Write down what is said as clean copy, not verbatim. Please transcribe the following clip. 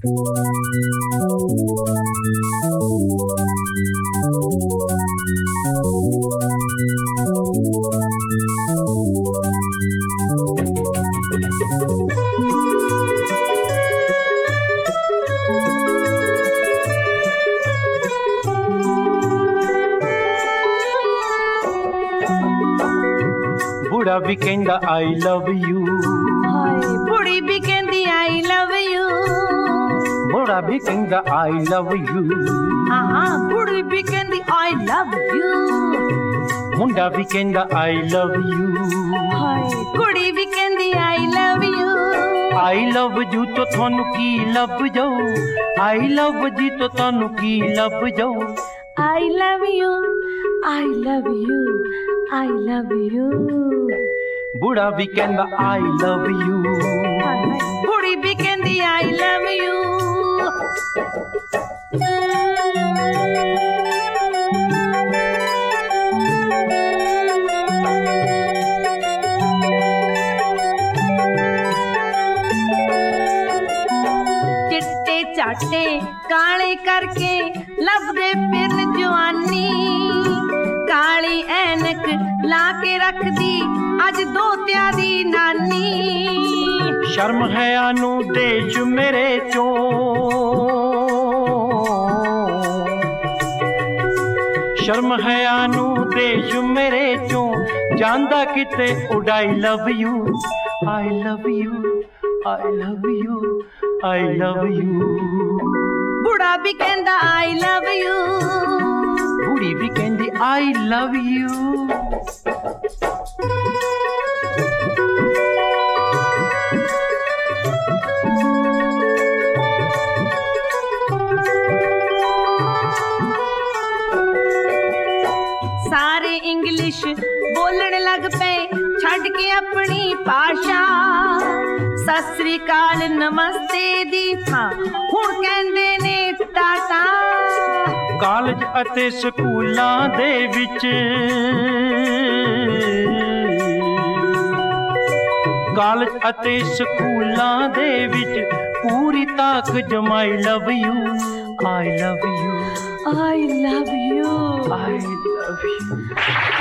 ਬੁੜਾ ਵੀ ਕਹਿੰਦਾ I love you, ਹਾਏ ਬੁੜੀ ਵੀ ਕਹਿੰਦੀ I love you, ਬੁੜਾ ਵੀ ਕਹਿੰਦਾ I love you, ਹਾਂ ਬੁੜੀ ਵੀ ਕਹਿੰਦੀ I love you, ਮੁੰਡਾ ਵੀ ਕਹਿੰਦਾ I love you, ਹਾਏ ਕੁੜੀ ਵੀ ਕਹਿੰਦੀ I love you, I love you ਤੋਂ ਤੁਹਾਨੂੰ ਕੀ ਲੱਭ ਜਾਊ, I love you ਤੋਂ ਤੁਹਾਨੂੰ ਕੀ ਲੱਭ ਜਾਊ, I love you, I love you, I love you, ਬੁੜਾ ਵੀ ਕਹਿੰਦਾ I love you, ਕੁੜੀ ਵੀ ਕਹਿੰਦੀ I love you, ਚਿੱਟੇ ਝਾਟੇ ਕਾਲੇ ਕਰਕੇ ਲੱਭਦੇ ਫਿਰਨ ਜਵਾਨੀ, ਕਾਲੀ ਐਨਕ ਲਾ ਕੇ ਰੱਖਦੀ ਅੱਜ ਦੋਤਿਆਂ ਦੀ ਨਾਨੀ, ਸ਼ਰਮ ਹੈ ਨੂੰ ਦੇਸ਼ ਮੇਰੇ ਚੋਂ, ਸ਼ਰਮ ਹੈ ਨੂੰ ਦੇਸ਼ ਮੇਰੇ ਚੋਂ, ਜਾਂਦਾ ਕਿਤੇ ਉਡਾਈ love you, I love you, I love you, I love you, ਬੁੜਾ ਵੀ ਕਹਿੰਦਾ I love you, ਬੁੜੀ ਵੀ ਕਹਿੰਦੀ I love you, ਸਾਰੇ ਇੰਗਲਿਸ਼ ਬੋਲਣ ਲੱਗ ਪਏ ਛੱਡ ਕੇ ਆਪਣੀ ਭਾਸ਼ਾ, ਸਤਿ ਸ੍ਰੀ ਅਕਾਲ ਨਮਸਤੇ ਦੀ ਥਾਂ ਹੁਣ ਕਹਿੰਦੇ ਨੇ ਟਾਟਾ, ਕਾਲਜ ਅਤੇ ਸਕੂਲਾਂ ਦੇ ਵਿੱਚ, ਕਾਲਜ ਅਤੇ ਸਕੂਲਾਂ ਦੇ ਵਿੱਚ ਪੂਰੀ ਤਾਕ ਜਮਾਈ love you, I love you, I love you, I love you.